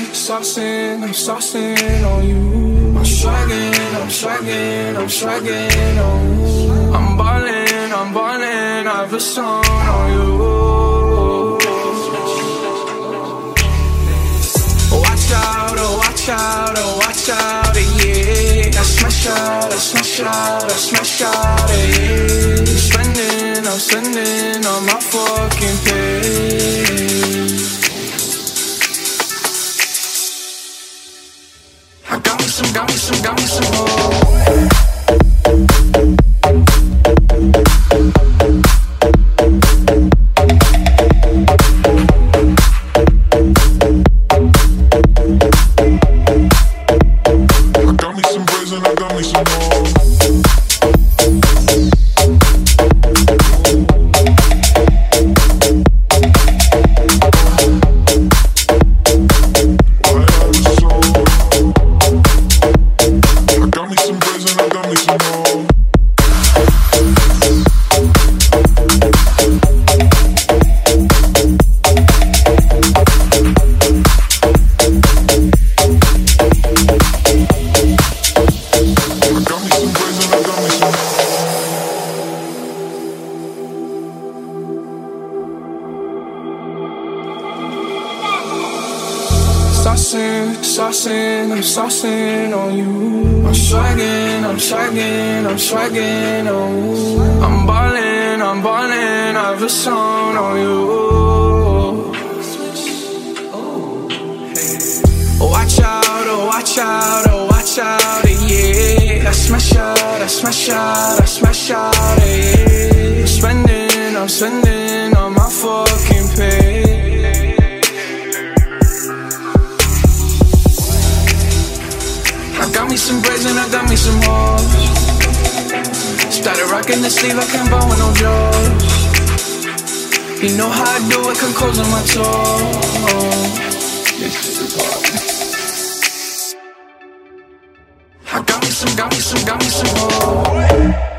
saucing on you. I'm swagging on you. I'm ballin', I have a song on you. Watch out, yeah. I smash out, yeah. I'm spending on my fucking pay. I got me some more. I'm saucing on you. I'm swagging on you. I'm ballin', I have a song on you. Watch out, yeah. I smash out, yeah. I'm spending on my fucking pay. I got me some braids and I got me some hoes. Started rocking the sleeve, I can't buy with no jaws. You know how I do it, come close on my toes. I got me some hoes.